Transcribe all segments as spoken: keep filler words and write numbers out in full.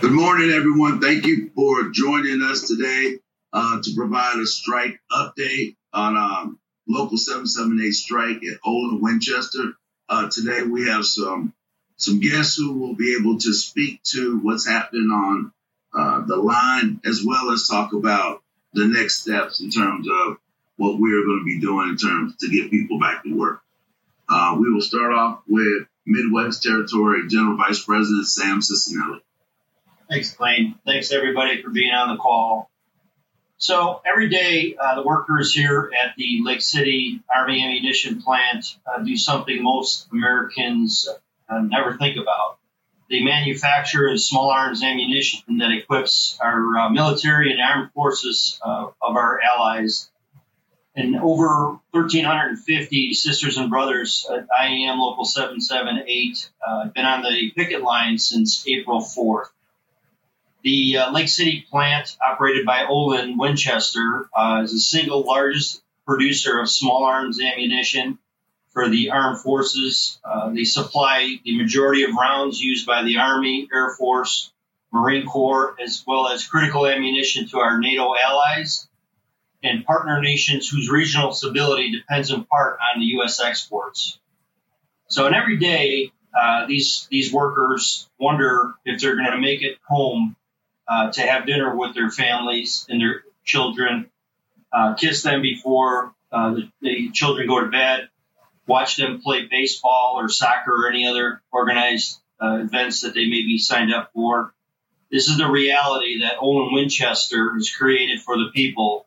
Good morning, everyone. Thank you for joining us today uh, to provide a strike update on um, Local seven seven eight strike at Olin Winchester. Uh, today we have some some guests who will be able to speak to what's happening on uh, the line, as well as talk about the next steps in terms of what we're going to be doing in terms to get people back to work. Uh, we will start off with Midwest Territory General Vice President Sam Cicinelli. Thanks, Blaine. Thanks, everybody, for being on the call. So every day, uh, the workers here at the Lake City Army Ammunition Plant uh, do something most Americans uh, never think about. They manufacture small arms ammunition that equips our uh, military and armed forces uh, of our allies. And over one thousand three hundred fifty sisters and brothers at I A M Local seven seven eight uh, have been on the picket line since April fourth. The uh, Lake City plant, operated by Olin Winchester, uh, is the single largest producer of small arms ammunition for the armed forces. Uh, they supply the majority of rounds used by the Army, Air Force, Marine Corps, as well as critical ammunition to our NATO allies and partner nations whose regional stability depends in part on the U S exports. So, and every day, uh, these these workers wonder if they're going to make it home Uh, to have dinner with their families and their children, uh, kiss them before uh, the, the children go to bed, watch them play baseball or soccer or any other organized uh, events that they may be signed up for. This is the reality that Olin Winchester has created for the people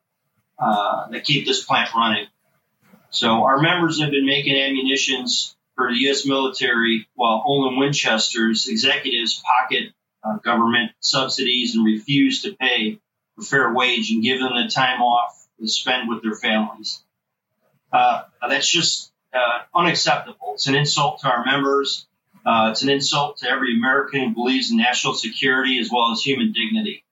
uh, that keep this plant running. So our members have been making ammunitions for the U S military while Olin Winchester's executives pocket Uh, government subsidies and refuse to pay a fair wage and give them the time off to spend with their families. Uh, that's just uh, unacceptable. It's an insult to our members. Uh, it's an insult to every American who believes in national security as well as human dignity.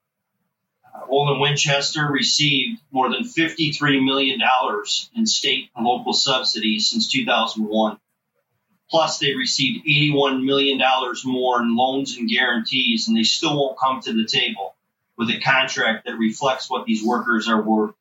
Uh, Olin Winchester received more than fifty-three million dollars in state and local subsidies since two thousand one. Plus, they received eighty-one million dollars more in loans and guarantees, and they still won't come to the table with a contract that reflects what these workers are worth.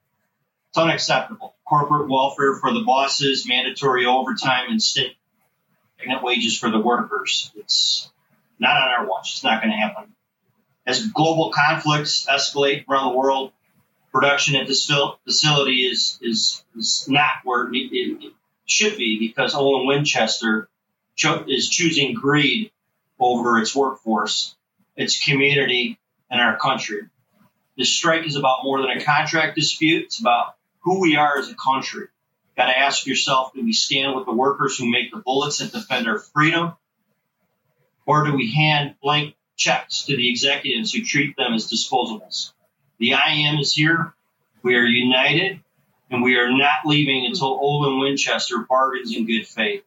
It's unacceptable. Corporate welfare for the bosses, mandatory overtime, and stagnant wages for the workers. It's not on our watch. It's not going to happen. As global conflicts escalate around the world, production at this facility is, is, is not where it, it should be, because Olin Winchester cho- is choosing greed over its workforce, its community, and our country. This strike is about more than a contract dispute. It's about who we are as a country. You've got to ask yourself, do we stand with the workers who make the bullets that defend our freedom? Or do we hand blank checks to the executives who treat them as disposables? The I A M is here. We are united. And we are not leaving until Olin Winchester bargains in good faith.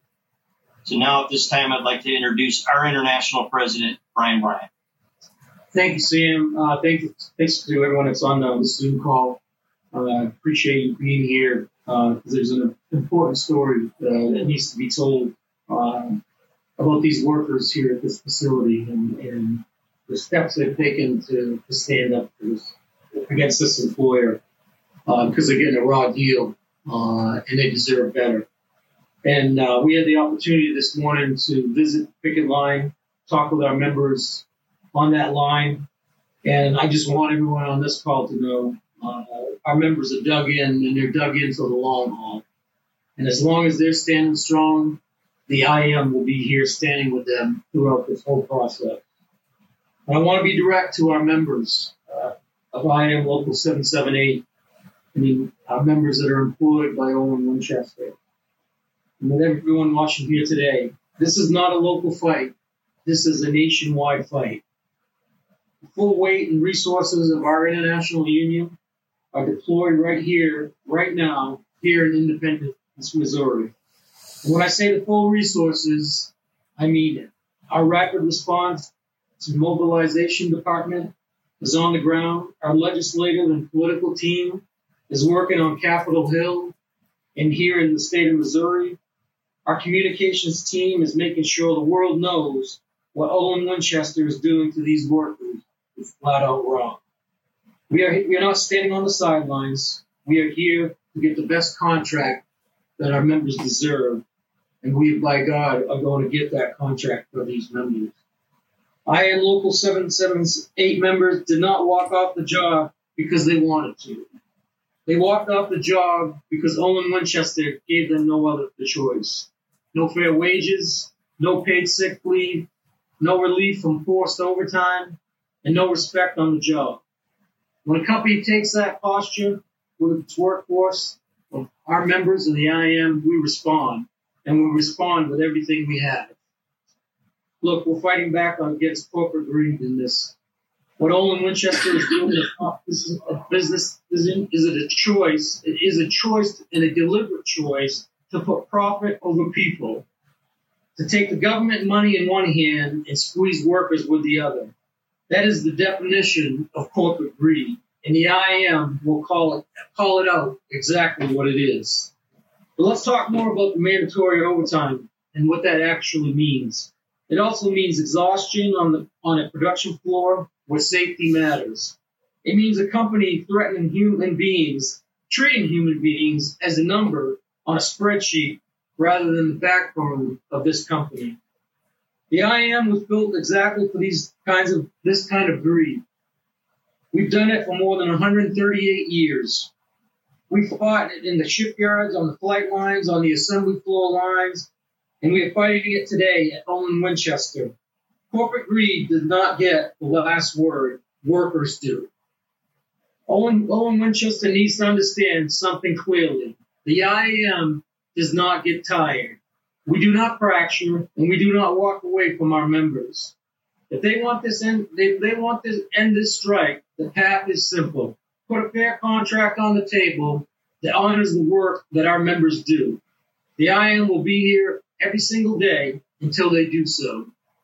So now at this time, I'd like to introduce our international president, Brian Bryant. Thank you, Sam. Uh, thank you, thanks to everyone that's on the Zoom call. I uh, appreciate you being here because uh, there's an important story uh, that needs to be told uh, about these workers here at this facility and, and the steps they've taken to, to stand up for this, against this employer. Because uh, they're getting a raw deal, uh, and they deserve better. And uh, we had the opportunity this morning to visit the picket line, talk with our members on that line, and I just want everyone on this call to know uh, our members are dug in, and they're dug in for the long haul. And as long as they're standing strong, the I A M will be here standing with them throughout this whole process. And I want to be direct to our members uh, of I A M Local seven seven eight. I mean, our members that are employed by Olin Winchester. And with everyone watching here today, this is not a local fight. This is a nationwide fight. The full weight and resources of our international union are deployed right here, right now, here in Independence, Missouri. And when I say the full resources, I mean it. Our rapid response to mobilization department is on the ground. Our legislative and political team is working on Capitol Hill and here in the state of Missouri. Our communications team is making sure the world knows what Olin Winchester is doing to these workers is flat out wrong. We are we are not standing on the sidelines. We are here to get the best contract that our members deserve, and we, by God, are going to get that contract for these members. I am Local seven seventy-eight members did not walk off the job because they wanted to. They walked off the job because Olin Winchester gave them no other choice. No fair wages, no paid sick leave, no relief from forced overtime, and no respect on the job. When a company takes that posture with its workforce, of our members of the I M, we respond, and we respond with everything we have. Look, we're fighting back against corporate greed in this. What Olin Winchester is doing is not this is a business. Is it a choice? It is a choice and a deliberate choice to put profit over people, to take the government money in one hand and squeeze workers with the other. That is the definition of corporate greed, and the I M will call it call it out exactly what it is. But let's talk more about the mandatory overtime and what that actually means. It also means exhaustion on the on a production floor where safety matters. It means a company threatening human beings, treating human beings as a number on a spreadsheet rather than the backbone of this company. The I M was built exactly for these kinds of this kind of greed. We've done it for more than one hundred thirty-eight years. We fought it in the shipyards, on the flight lines, on the assembly floor lines, and we are fighting it today at Olin Winchester. Corporate greed does not get the last word. Workers do. Olin, Olin Winchester needs to understand something clearly. The I M does not get tired. We do not fracture, and we do not walk away from our members. If they want this end, if they want to end this strike, the path is simple. Put a fair contract on the table that honors the work that our members do. The I M will be here every single day until they do so.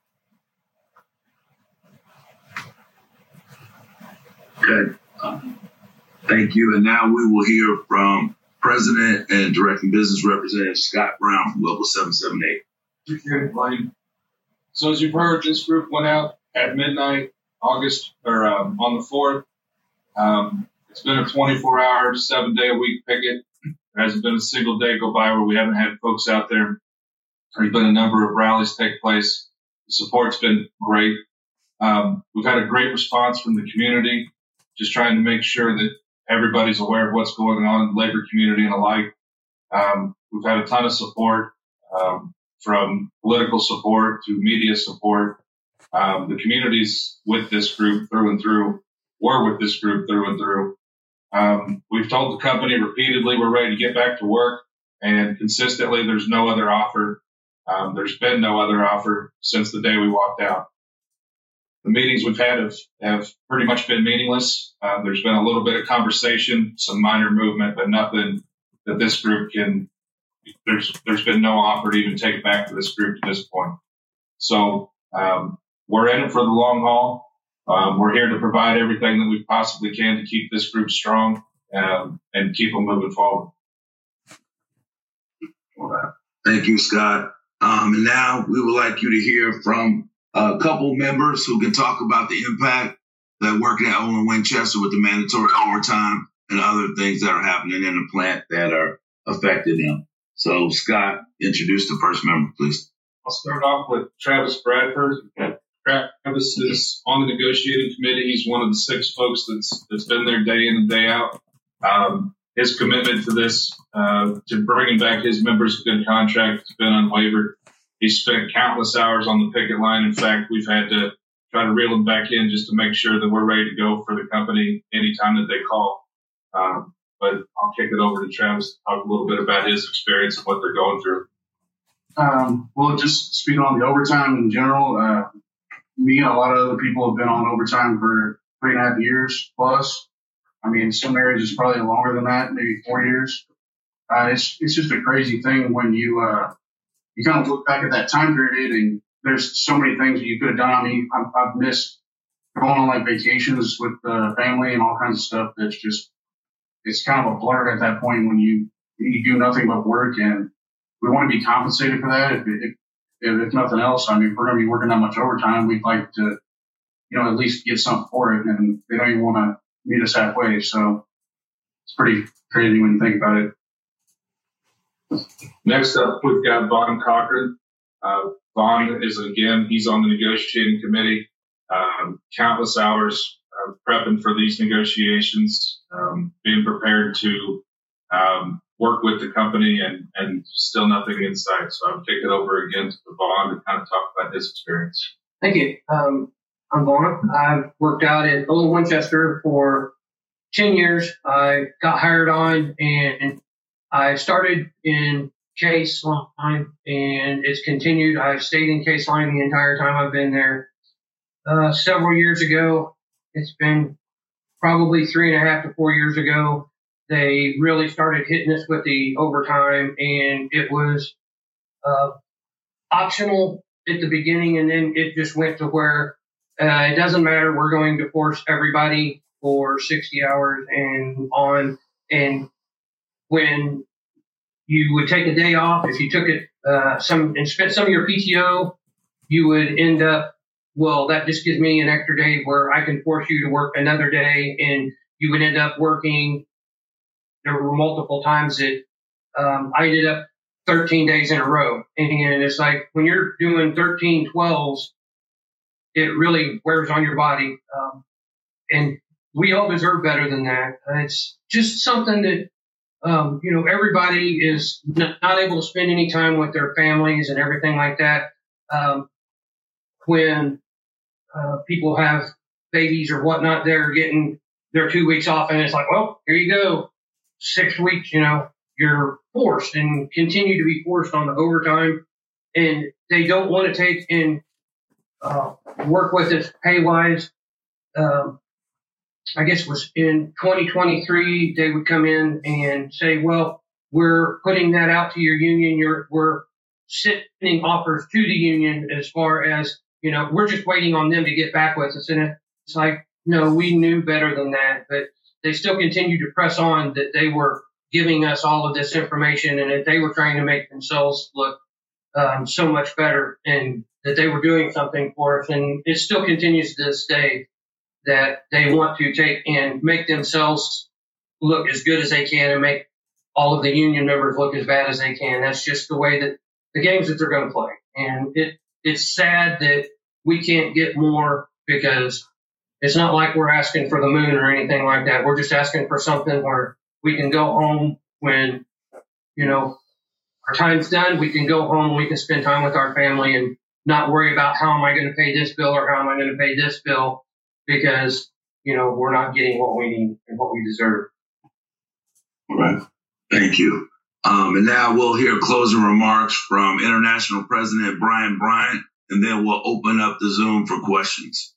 Okay. Um, thank you. And now we will hear from President and Directing Business Representative Scott Brown from Local seven seventy-eight. Appreciate it, Blaine. So as you've heard, this group went out at midnight, August, or um, on the fourth. Um, it's been a twenty-four hour, seven day a week picket. There hasn't been a single day go by where we haven't had folks out there. There's been a number of rallies take place. The support's been great. Um, we've had a great response from the community, just trying to make sure that everybody's aware of what's going on in the labor community and alike. Um, we've had a ton of support, um, from political support to media support. Um, the community's with this group through and through. We're with this group through and through. Um, we've told the company repeatedly we're ready to get back to work, and consistently there's no other offer. Um, there's been no other offer since the day we walked out. The meetings we've had have, have pretty much been meaningless. Uh, there's been a little bit of conversation, some minor movement, but nothing that this group can, there's, there's been no offer to even take it back to this group at this point. So, um, we're in it for the long haul. Um, we're here to provide everything that we possibly can to keep this group strong, um, and keep them moving forward. All right. Thank you, Scott. Um, and now we would like you to hear from a couple members who can talk about the impact that working at Olin Winchester with the mandatory overtime and other things that are happening in the plant that are affecting them. So, Scott, introduce the first member, please. I'll start off with Travis Bradford. Travis is on the negotiating committee. He's one of the six folks that's that's been there day in and day out. Um, his commitment to this, uh, to bringing back his members' good contract has been unwavered. He's spent countless hours on the picket line. In fact, we've had to try to reel him back in just to make sure that we're ready to go for the company anytime that they call. Um, but I'll kick it over to Travis to talk a little bit about his experience and what they're going through. Um, well, just speaking on the overtime in general, uh, me and a lot of other people have been on overtime for three and a half years plus. I mean, some areas it's probably longer than that, maybe four years. Uh, it's, it's just a crazy thing when you, uh, you kind of look back at that time period and there's so many things that you could have done. I mean, I've, I've missed going on like vacations with the family and all kinds of stuff. That's just, it's kind of a blur at that point when you, you do nothing but work, and we want to be compensated for that. If, if, if, if nothing else, I mean, if we're going to be working that much overtime, we'd like to, you know, at least get something for it. And they don't even want to meet us halfway. So it's pretty crazy when you think about it. Next up, we've got Vaughn Cochran. Uh, Vaughn is, again, he's on the negotiating committee, um, countless hours uh, prepping for these negotiations, um, being prepared to um, work with the company, and, and still nothing in sight. So I'll take it over again to Vaughn to kind of talk about his experience. Thank you. Um, I'm Vaughn. I've worked out at Olin Winchester for ten years. I got hired on, and I started in case line, and it's continued. I've stayed in case line the entire time I've been there. Uh, several years ago, it's been probably three and a half to four years ago, they really started hitting us with the overtime, and it was uh, optional at the beginning, and then it just went to where uh, it doesn't matter. We're going to force everybody for sixty hours and on. And when you would take a day off, if you took it uh, some and spent some of your P T O, you would end up, well, that just gives me an extra day where I can force you to work another day, and you would end up working. There were multiple times that um, I ended up thirteen days in a row. And it's like when you're doing thirteen twelves, it really wears on your body. Um, and we all deserve better than that. It's just something that, um, you know, everybody is not, not able to spend any time with their families and everything like that. Um, when uh, people have babies or whatnot, they're getting their two weeks off, and it's like, well, here you go. Six weeks, you know, you're forced and continue to be forced on the overtime, and they don't want to take and uh, work with us pay wise. Um, I guess it was in twenty twenty-three, they would come in and say, well, we're putting that out to your union. You're, we're sending offers to the union as far as, you know, we're just waiting on them to get back with us. And it's like, no, we knew better than that, but they still continued to press on that they were giving us all of this information, and that they were trying to make themselves look um, so much better, and that they were doing something for us. And it still continues to this day that they want to take and make themselves look as good as they can and make all of the union members look as bad as they can. That's just the way that the games that they're going to play. And it it's sad that we can't get more, because it's not like we're asking for the moon or anything like that. We're just asking for something where we can go home when, you know, our time's done. We can go home, we can spend time with our family and not worry about how am I going to pay this bill or how am I going to pay this bill, because, you know, we're not getting what we need and what we deserve. All right. Thank you. Um, and now we'll hear closing remarks from International President Brian Bryant, and then we'll open up the Zoom for questions.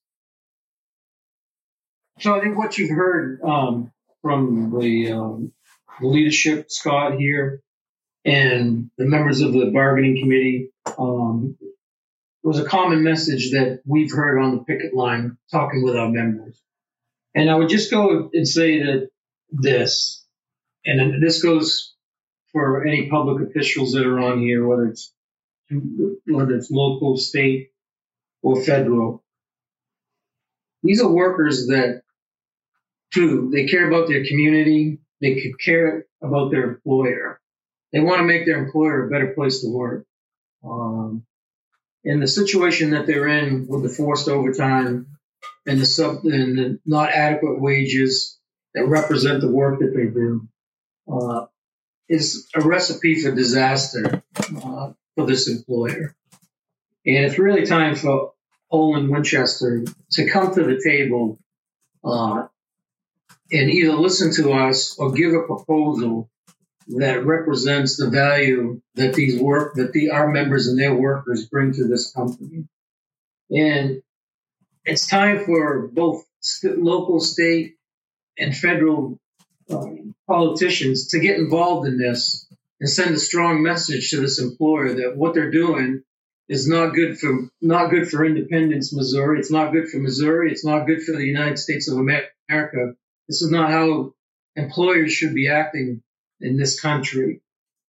So I think what you've heard um, from the, um, the leadership, Scott here, and the members of the bargaining committee, um, was a common message that we've heard on the picket line talking with our members. And I would just go and say that this, and this goes for any public officials that are on here, whether it's whether it's local, state, or federal. These are workers that, too, they care about their community. They could care about their employer. They want to make their employer a better place to work. Um, in the situation that they're in with the forced overtime and the sub and the not adequate wages that represent the work that they do, uh, is a recipe for disaster uh, for this employer. And it's really time for Olin Winchester to come to the table uh, and either listen to us or give a proposal that represents the value that these work that the our members and their workers bring to this company. And it's time for both st- local, state, and federal um, politicians to get involved in this and send a strong message to this employer that what they're doing is not good for not good for Independence, Missouri. It's not good for Missouri. It's not good for the United States of America. This is not how employers should be acting in this country.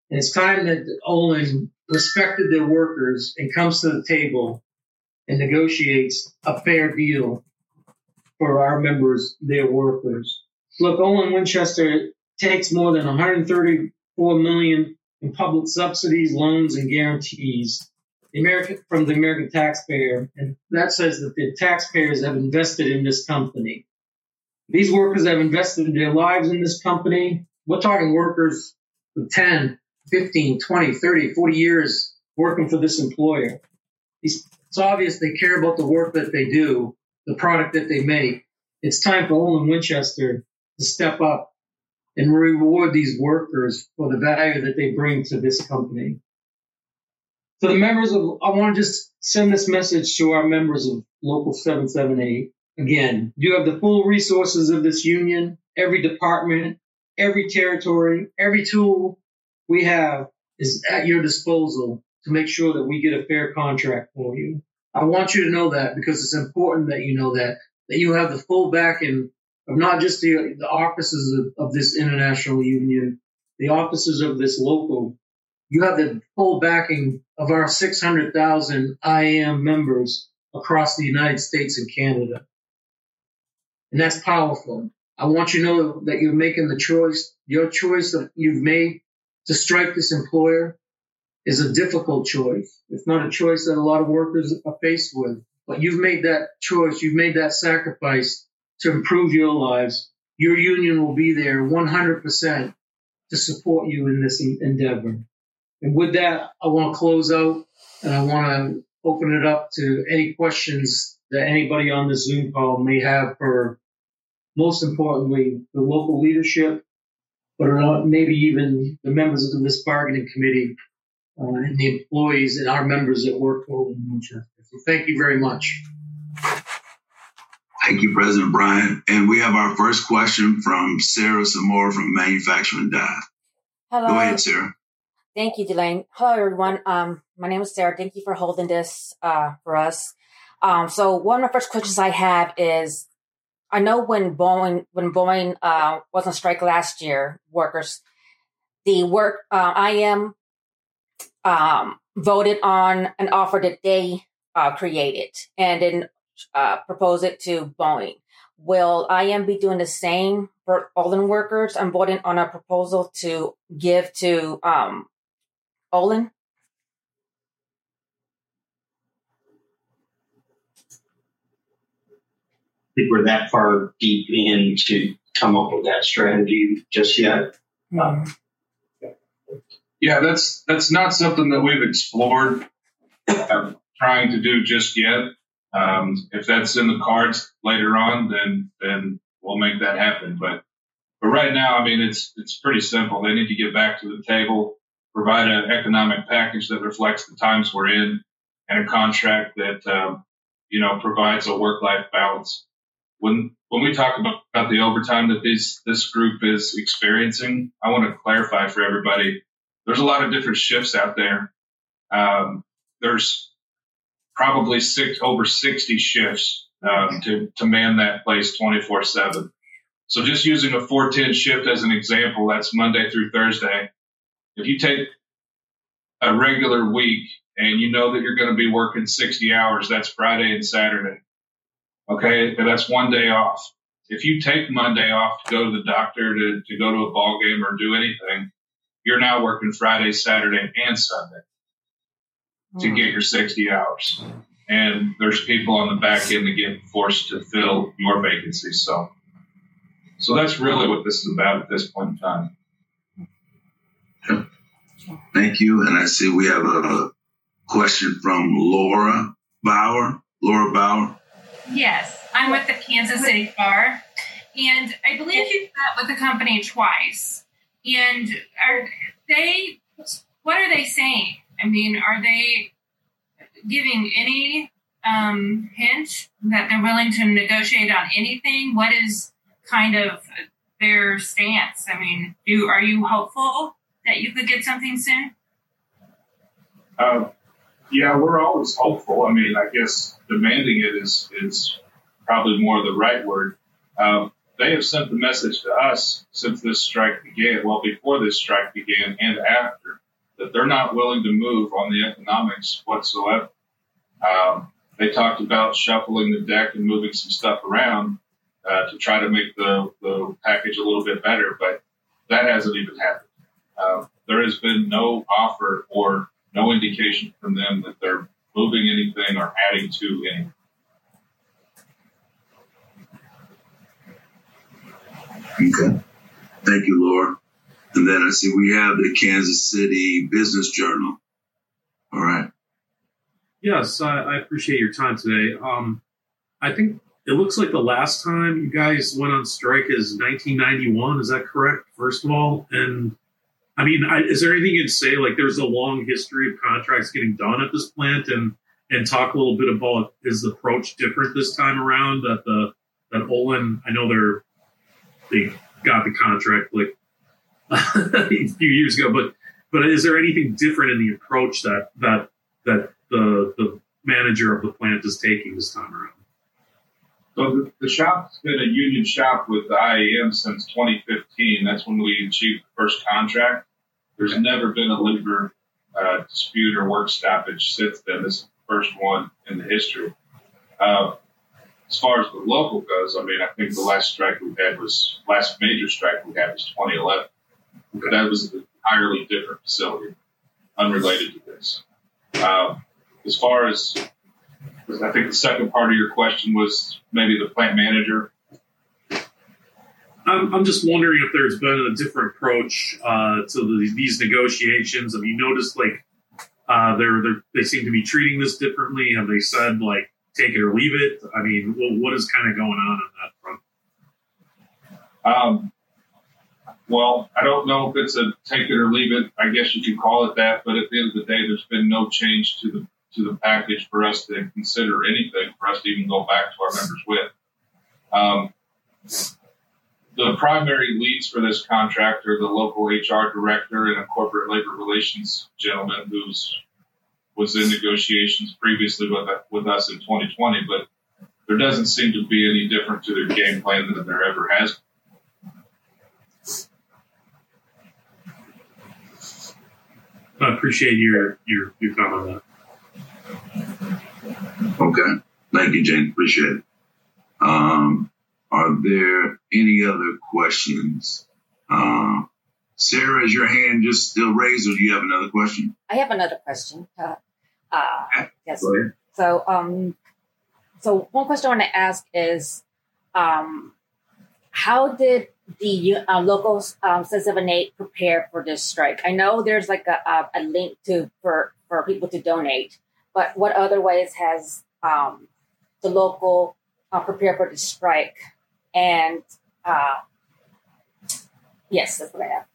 And it's time that Olin respected their workers and comes to the table and negotiates a fair deal for our members, their workers. Look, Olin Winchester takes more than one hundred thirty-four million dollars in public subsidies, loans, and guarantees the American, from the American taxpayer, and that says that the taxpayers have invested in this company. These workers have invested their lives in this company. We're talking workers with ten, fifteen, twenty, thirty, forty years working for this employer. It's obvious they care about the work that they do, the product that they make. It's time for Olin Winchester to step up and reward these workers for the value that they bring to this company. So the members of, I want to just send this message to our members of Local seven seventy-eight. Again, you have the full resources of this union, every department, every territory, every tool we have is at your disposal to make sure that we get a fair contract for you. I want you to know that because it's important that you know that, that you have the full backing of not just the, the offices of, of this international union, the offices of this local. You have the full backing of our six hundred thousand I A M members across the United States and Canada. And that's powerful. I want you to know that you're making the choice. Your choice that you've made to strike this employer is a difficult choice. It's not a choice that a lot of workers are faced with. But you've made that choice. You've made that sacrifice to improve your lives. Your union will be there one hundred percent to support you in this endeavor. And with that, I want to close out and I want to open it up to any questions that anybody on the Zoom call may have for, most importantly, the local leadership, but maybe even the members of this bargaining committee uh, and the employees and our members that work for Olin Winchester. So thank you very much. Thank you, President Bryant. And we have our first question from Sarah Samora from Manufacturing Dive. Hello. Go ahead, Sarah. Thank you, Delane. Hello, everyone. Um, my name is Sarah. Thank you for holding this uh, for us. Um, so one of the first questions I have is, I know when Boeing when Boeing uh, was on strike last year, workers, the work uh, I am um, voted on an offer that they uh, created and then uh, proposed it to Boeing. Will I am be doing the same for Olin workers? I'm voting on a proposal to give to um, Olin. I think we're that far deep in to come up with that strategy just yet. Um, Yeah, that's that's not something that we've explored uh, trying to do just yet. Um, if that's in the cards later on, then then we'll make that happen. But but right now, I mean, it's it's pretty simple. They need to get back to the table, provide an economic package that reflects the times we're in, and a contract that um, you know provides a work-life balance. When when we talk about, about the overtime that this this group is experiencing, I want to clarify for everybody. There's a lot of different shifts out there. Um, there's probably six over sixty shifts um, to to man that place twenty-four seven. So just using a four ten shift as an example, that's Monday through Thursday. If you take a regular week and you know that you're going to be working sixty hours, that's Friday and Saturday. Okay, and that's one day off. If you take Monday off to go to the doctor, to, to go to a ball game or do anything, you're now working Friday, Saturday, and Sunday to get your sixty hours. And there's people on the back end that get forced to fill your vacancies. So, so that's really what this is about at this point in time. Thank you. And I see we have a question from Laura Bauer. Laura Bauer. Yes, I'm with the Kansas City Bar, and I believe you've met with the company twice. And are they, what are they saying? I mean, are they giving any um, hint that they're willing to negotiate on anything? What is kind of their stance? I mean, do are you hopeful that you could get something soon? Uh, yeah, we're always hopeful. I mean, I guess demanding it is, is probably more the right word. Um, They have sent the message to us since this strike began, well, before this strike began and after, that they're not willing to move on the economics whatsoever. Um, they talked about shuffling the deck and moving some stuff around uh, to try to make the, the package a little bit better, but that hasn't even happened. Uh, there has been no offer or no indication from them that they're moving anything or adding to anything. Okay. Thank you, Laura. And then I see we have the Kansas City Business Journal. All right. Yes, I, I appreciate your time today. Um, I think it looks like the last time you guys went on strike is nineteen ninety-one. Is that correct, first of all? And, I mean, I, is there anything you'd say? Like, there's a long history of contracts getting done at this plant, and and talk a little bit about, is the approach different this time around? That the that Olin, I know they're they got the contract like a few years ago, but but is there anything different in the approach that that that the the manager of the plant is taking this time around? So the, the shop's been a union shop with the I A M since twenty fifteen. That's when we achieved the first contract. There's never been a labor uh, dispute or work stoppage since then. This is the first one in the history. Uh, as far as the local goes, I mean, I think the last strike we had was, last major strike we had was twenty eleven. But that was an entirely different facility, unrelated to this. Um, as far as, I think the second part of your question was maybe the plant manager. I'm, I'm just wondering if there's been a different approach uh, to the, these negotiations. Have you noticed, like, uh, they're, they're, they seem to be treating this differently? Have they said, like, take it or leave it? I mean, well, what is kind of going on on that front? Um, well, I don't know if it's a take it or leave it. I guess you could call it that. But at the end of the day, there's been no change to the to the package for us to consider anything, for us to even go back to our members with. Um, the primary leads for this contract are the local H R director and a corporate labor relations gentleman who's was in negotiations previously with, with us in twenty twenty, but there doesn't seem to be any different to their game plan than there ever has. I appreciate your, your, your comment on that. Okay. Thank you, Jane. Appreciate it. Um, are there any other questions? Uh, Sarah, is your hand just still raised, or do you have another question? I have another question. Uh, uh, yes. Go ahead. So, um, so one question I want to ask is, um, how did the uh, local um, seven seven eight prepare for this strike? I know there's like a, a, a link to for, for people to donate, but what other ways has um, the local uh, prepared for the strike? And uh, yes, that's what I have.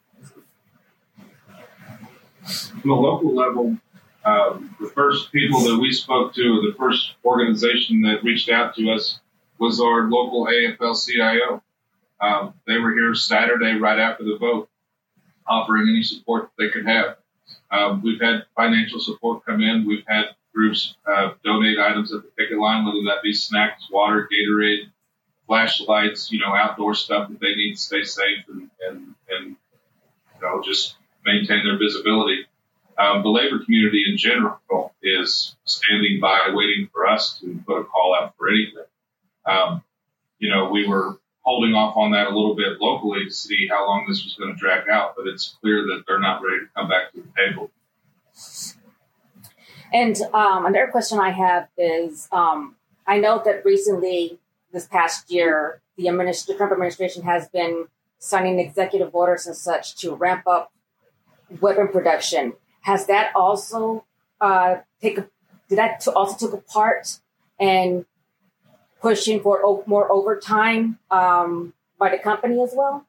On the local level, um, the first people that we spoke to, the first organization that reached out to us was our local A F L C I O. Um, they were here Saturday right after the vote, offering any support that they could have. Um, we've had financial support come in. We've had groups uh, donate items at the picket line, whether that be snacks, water, Gatorade, flashlights, you know, outdoor stuff that they need to stay safe and, and, and you know, just maintain their visibility. Um, the labor community in general is standing by waiting for us to put a call out for anything. Um, you know, we were holding off on that a little bit locally to see how long this was going to drag out, but it's clear that they're not ready to come back to the table. And um, another question I have is, um, I know that recently, this past year, the, administ- the Trump administration has been signing executive orders and such to ramp up weapon production. Has that also uh, take a, did that to also took a part in pushing for o- more overtime um, by the company as well?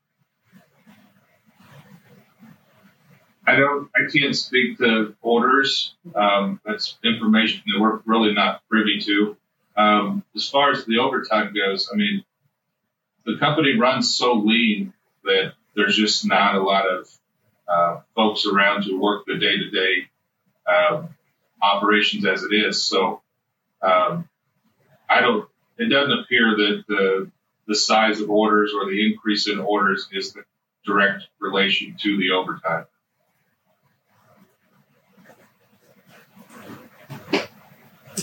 I don't, I can't speak to orders. Um, that's information that we're really not privy to. Um, as far as the overtime goes, I mean, the company runs so lean that there's just not a lot of uh, folks around to work the day-to-day uh, operations as it is. So um, I don't, it doesn't appear that the the size of orders or the increase in orders is the direct relation to the overtime.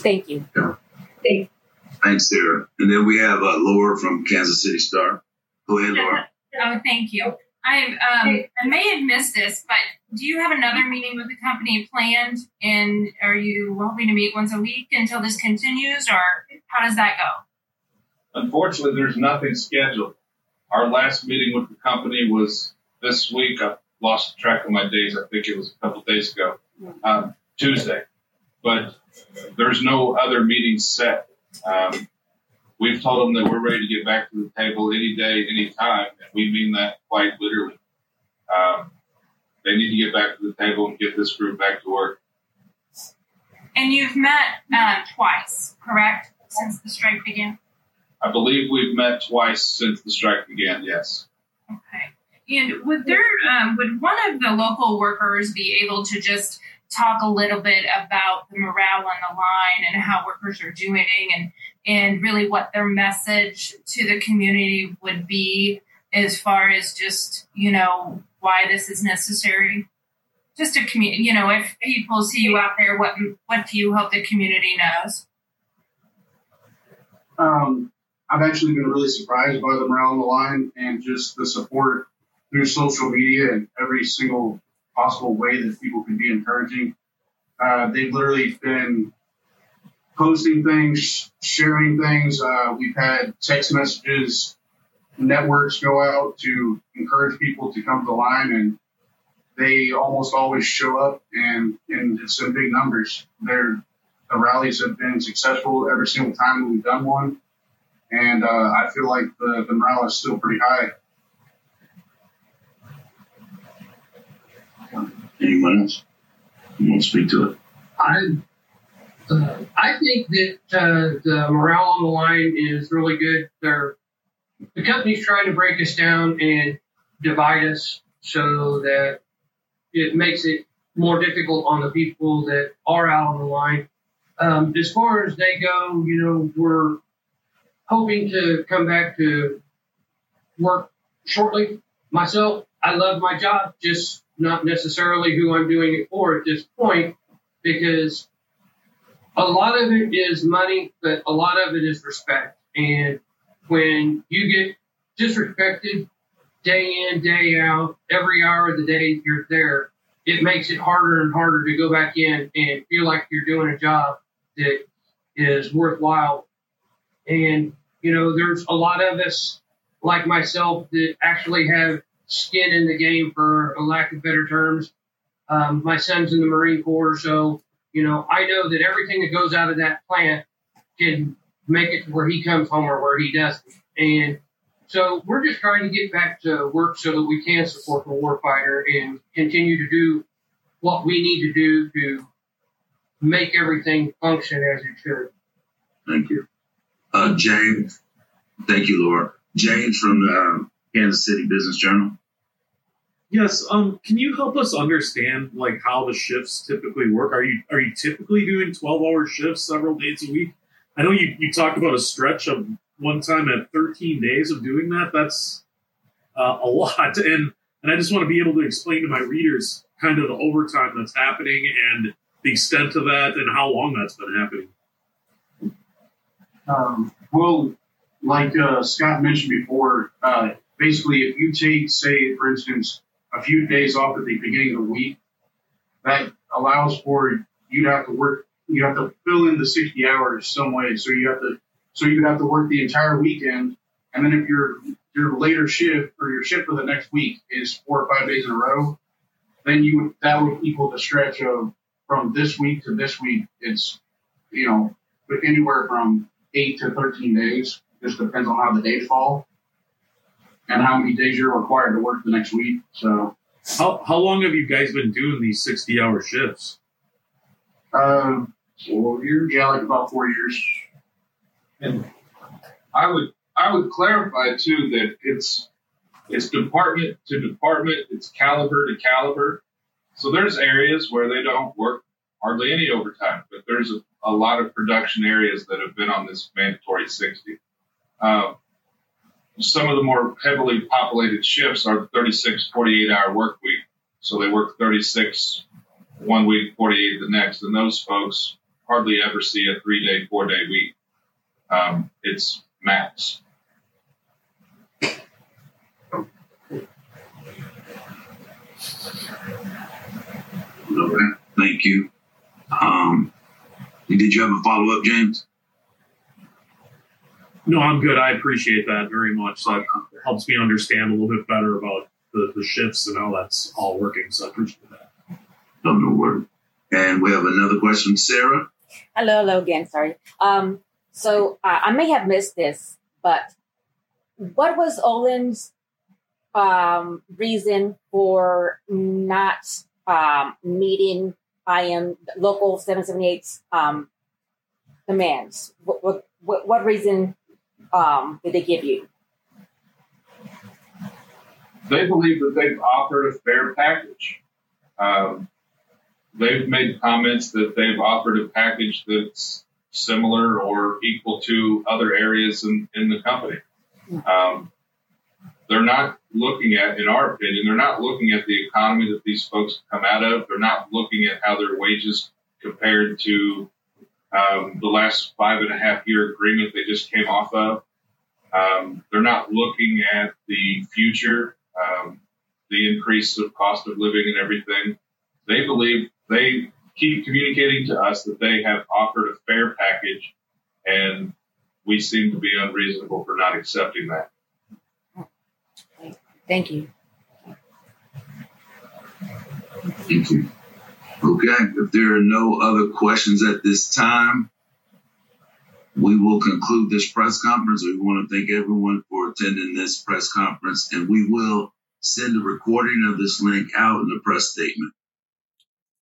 Thank you. Yeah. Thank Thanks, Sarah. And then we have uh, Laura from Kansas City Star. Go ahead, Laura. Oh, thank you. I um I may have missed this, but do you have another meeting with the company planned? And are you hoping to meet once a week until this continues, or how does that go? Unfortunately, there's nothing scheduled. Our last meeting with the company was this week. I lost track of my days. I think it was a couple of days ago, um, Tuesday. But there's no other meetings set. Um, we've told them that we're ready to get back to the table any day, any time, and we mean that quite literally. Um, they need to get back to the table and get this group back to work. And you've met uh, twice, correct, since the strike began? I believe we've met twice since the strike began, yes. Okay. And would there, um, would one of the local workers be able to just talk a little bit about the morale on the line and how workers are doing, and and really what their message to the community would be as far as just, you know, why this is necessary? Just a community, you know, if people see you out there, what what do you hope the community knows? Um, I've actually been really surprised by the morale on the line and just the support through social media and every single possible way that people can be encouraging. Uh, they've literally been posting things, sharing things. Uh, we've had text messages, networks go out to encourage people to come to the line, and they almost always show up, and, and it's in big numbers. They're, the rallies have been successful every single time that we've done one, and uh, I feel like the, the morale is still pretty high. Anyone else? You want to speak to it? I, uh, I think that uh, the morale on the line is really good. They're, the company's trying to break us down and divide us so that it makes it more difficult on the people that are out on the line. Um, as far as they go, you know, we're hoping to come back to work shortly. Myself, I love my job, just not necessarily who I'm doing it for at this point, because a lot of it is money, but a lot of it is respect. And when you get disrespected day in, day out, every hour of the day you're there, it makes it harder and harder to go back in and feel like you're doing a job that is worthwhile. And, you know, there's a lot of us like myself that actually have skin in the game, for a lack of better terms. Um, my son's in the Marine Corps, so, you know, I know that everything that goes out of that plant can make it to where he comes home or where he doesn't. And so we're just trying to get back to work so that we can support the warfighter and continue to do what we need to do to make everything function as it should. Thank you. Uh, James, thank you, Laura. James from the uh, Kansas City Business Journal. Yes. Um. Can you help us understand like how the shifts typically work? Are you are you typically doing twelve hour shifts several days a week? I know you, you talked about a stretch of one time at thirteen days of doing that. That's uh, a lot, and and I just want to be able to explain to my readers kind of the overtime that's happening and the extent of that and how long that's been happening. Um, well, like uh, Scott mentioned before, uh, basically if you take, say, for instance, a few days off at the beginning of the week, that allows for you to have to work, you have to fill in the sixty hours some way. So you have to, so you have to work the entire weekend. And then if your, your later shift or your shift for the next week is four or five days in a row, then you would, that would equal the stretch of from this week to this week. It's, you know, anywhere from eight to thirteen days. Just depends on how the days fall and how many days you're required to work the next week. So, how how long have you guys been doing these sixty hour shifts? Um, four years. Yeah, like about four years. And I would I would clarify too that it's it's department to department, it's caliber to caliber. So there's areas where they don't work hardly any overtime, but there's a, a lot of production areas that have been on this mandatory sixty. Um, some of the more heavily populated shifts are thirty-six, forty-eight hour work week. So they work thirty-six one week, forty-eight the next. And those folks hardly ever see a three day, four day week. Um, it's max. Okay, thank you. Um, did you have a follow up, James? No, I'm good. I appreciate that very much. That helps me understand a little bit better about the, the shifts and how that's all working. So I appreciate that. No, no worries. And we have another question, Sarah. Hello, hello again. Sorry. Um, so uh, I may have missed this, but what was Olin's um, reason for not um, meeting I M local seven seventy-eight's um, demands? What, what, what, what reason um, did they give you? They believe that they've offered a fair package. Um, they've made comments that they've offered a package that's similar or equal to other areas in, in the company. Um, they're not looking at, in our opinion, they're not looking at the economy that these folks come out of. They're not looking at how their wages compared to um, the last five and a half year agreement they just came off of. Um, they're not looking at the future, um, the increase of cost of living and everything. They believe, they keep communicating to us that they have offered a fair package, and we seem to be unreasonable for not accepting that. Thank you. Thank you. Okay, if there are no other questions at this time, we will conclude this press conference. We want to thank everyone for attending this press conference, and we will send a recording of this link out in the press statement.